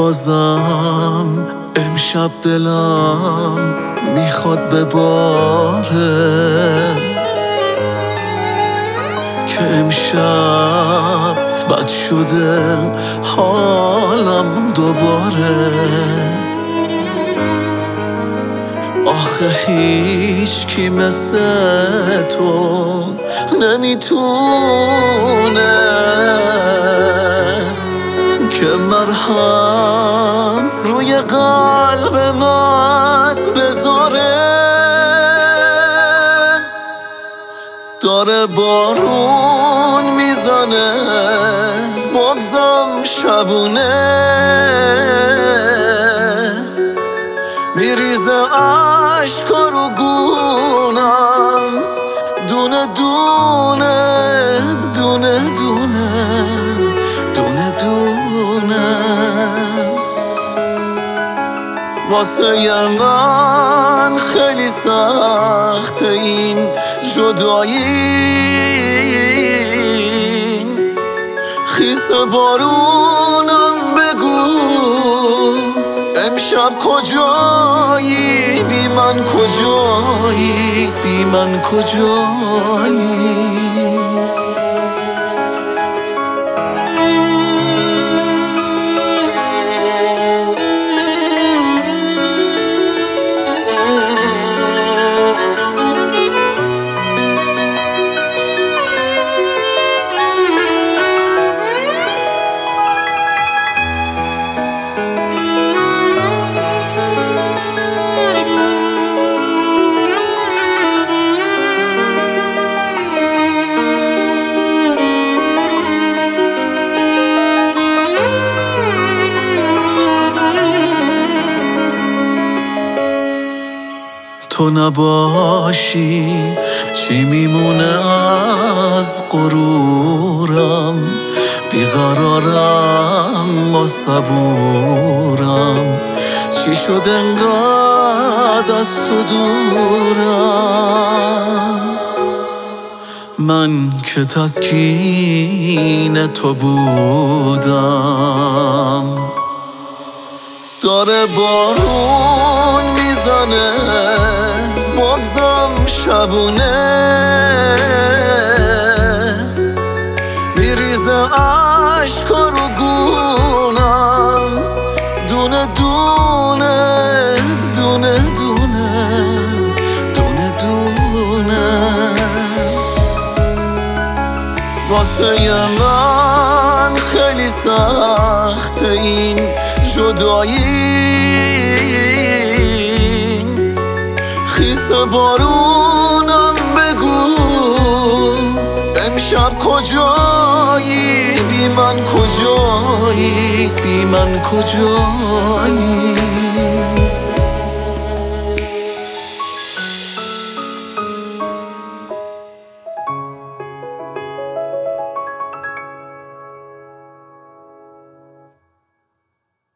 بازم امشب دلم میخواد بباره، که امشب بد شده حالم دوباره. آخه هیچ کی مثل تو نمیتونه که مرهم روی قلب من بذاره. داره بارون میزنه بغضم شبونه، میریزه عشقا رو گونم دونه دونه دونه دونه دونه دونه. واسه من خیلی سخته این جدایی، خیس بارونم بگو امشب کجایی، بی من کجایی، بی من کجایی. تو نباشی چی میمونه از غرورم، بیقرارم و صبورم، چی شد انقدر از تو دورم. من که تسکین تو بودم. داره بارون میزنه بغضم شبونه، میریزه عشقا رو گونم دونه دونه دونه دونه دونه دونه. واسه من خیلی سخته این جدایی، خیس بارونم بگو امشب کجایی، بی من کجایی، بی من کجایی.